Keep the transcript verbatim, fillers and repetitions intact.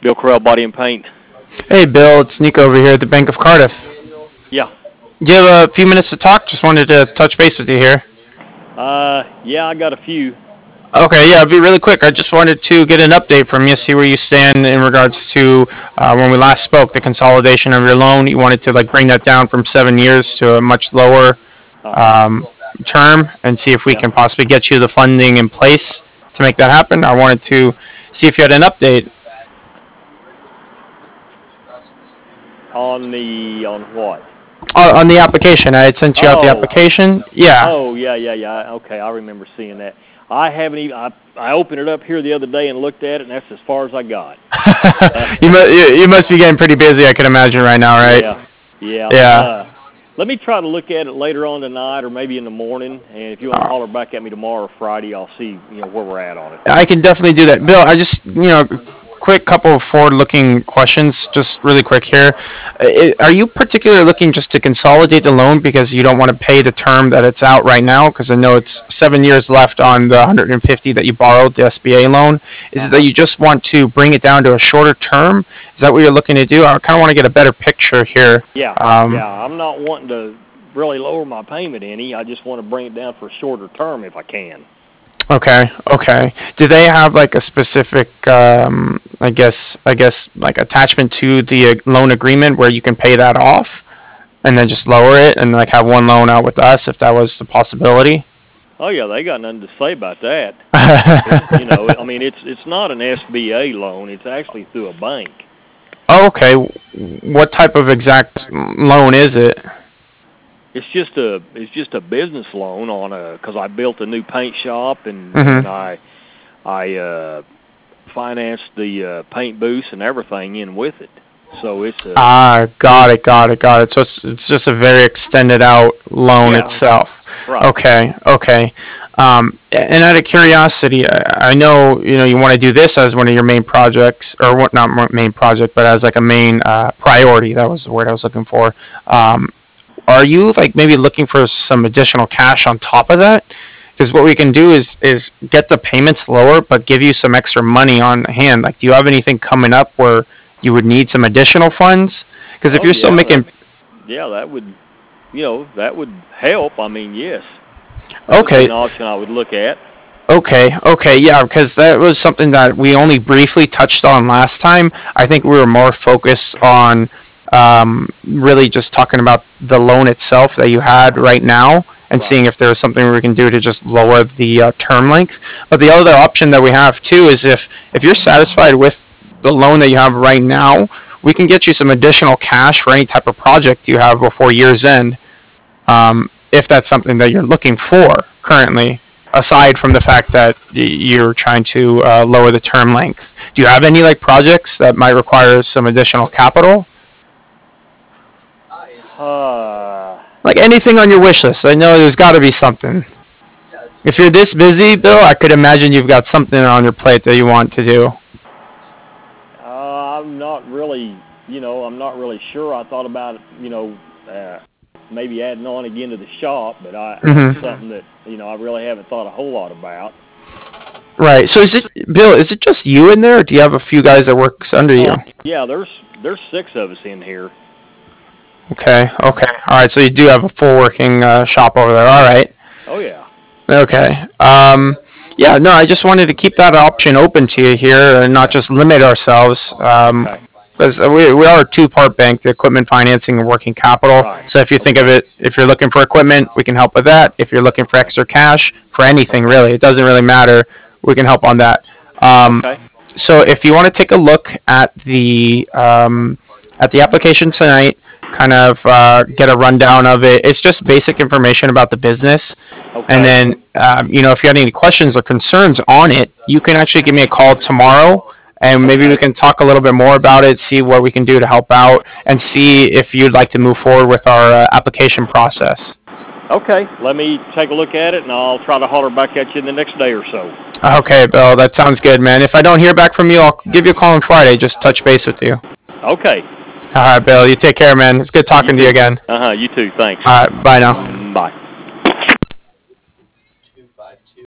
Bill Correll, Body and Paint. Hey, Bill, it's Nico over here at the Bank of Cardiff. Yeah. Do you have a few minutes to talk? Just wanted to touch base with you here. Uh, yeah, I got a few. Okay, yeah, it'll be really quick. I just wanted to get an update from you, see where you stand in regards to uh, when we last spoke, the consolidation of your loan. You wanted to like bring that down from seven years to a much lower um, term, and see if we Yeah. can possibly get you the funding in place to make that happen. I wanted to see if you had an update. On the, on what? Uh, on the application, I had sent you out the Oh. application. Yeah. Oh, yeah, yeah, yeah. Okay, I remember seeing that. I haven't even, I, I opened it up here the other day and looked at it, and that's as far as I got. you, mu- you you must be getting pretty busy, I can imagine, right now, right? Yeah, yeah. Yeah. Uh, let me try to look at it later on tonight or maybe in the morning, and if you want to holler back at me tomorrow or Friday, I'll see, you know, where we're at on it. I can definitely do that. Bill, I just, you know, quick couple of forward-looking questions, just really quick here. Uh, Are you particularly looking just to consolidate the loan because you don't want to pay the term that it's out right now? Because I know it's seven years left on the one hundred fifty that you borrowed, the S B A loan. Is it that you just want to bring it down to a shorter term? Is that what you're looking to do? I kind of want to get a better picture here. Yeah, Um, yeah. I'm not wanting to really lower my payment any. I just want to bring it down for a shorter term if I can. Okay, okay. Do they have like a specific, um, I guess, I guess, like attachment to the uh, loan agreement where you can pay that off, and then just lower it and like have one loan out with us if that was the possibility? Oh yeah, they got nothing to say about that. It's, you know, I mean, it's it's not an S B A loan. It's actually through a bank. Oh, okay. What type of exact loan is it? It's just a it's just a business loan on a because I built a new paint shop and, Mhm. and I I uh, financed the uh, paint booths and everything in with it. So it's a Ah, got it, got it, got it. So it's it's just a very extended out loan Yeah. itself. right. Okay, okay. Um, and out of curiosity, I, I know you know you want to do this as one of your main projects, or what? Not mo- main project, but as like a main uh, priority. That was the word I was looking for. Um, are you like maybe looking for some additional cash on top of that? Because what we can do is is get the payments lower, but give you some extra money on hand. Like, do you have anything coming up where you would need some additional funds? Because if Oh, you're still yeah, making that- Yeah, that would you know that would help. I mean, yes. That would be okay. an option I would look at. Okay, okay, yeah, because that was something that we only briefly touched on last time. I think we were more focused on um, really just talking about the loan itself that you had right now and Right. seeing if there was something we can do to just lower the uh, term length. But the other option that we have too is if if you're satisfied with the loan that you have right now, we can get you some additional cash for any type of project you have before year's end. Um, if that's something that you're looking for currently, aside from the fact that y- you're trying to uh, lower the term length. Do you have any like projects that might require some additional capital? Uh, Like anything on your wish list? I know there's got to be something. If you're this busy, Bill, I could imagine you've got something on your plate that you want to do. uh, I'm not really, you know, I'm not really sure. I thought about, you know, uh, maybe adding on again to the shop, but I Mhm. it's something that you know I really haven't thought a whole lot about. Right. So is it, Bill? Is it just you in there, or do you have a few guys that works under you? Uh, yeah, there's there's six of us in here. Okay. Okay. All right. So you do have a full working uh, shop over there. All right. Oh yeah. Okay. Um, yeah, no, I just wanted to keep that option open to you here and not just limit ourselves. Um, Okay. because we, we are a two-part bank, the equipment financing and working capital. Right. So if you think of it, if you're looking for equipment, we can help with that. If you're looking for extra cash, for anything really, it doesn't really matter. We can help on that. Um, Okay. so if you want to take a look at the um, at the application tonight, kind of uh, get a rundown of it. It's just basic information about the business. Okay. And then, um, you know, if you had any questions or concerns on it, you can actually give me a call tomorrow, and maybe we can talk a little bit more about it, see what we can do to help out, and see if you'd like to move forward with our uh, application process. Okay. Let me take a look at it, and I'll try to holler back at you in the next day or so. Okay, Bill, that sounds good, man. If I don't hear back from you, I'll give you a call on Friday, just touch base with you. Okay. All right, Bill, you take care, man. It's good talking to you again. Uh huh. You too. Thanks. All right, bye now.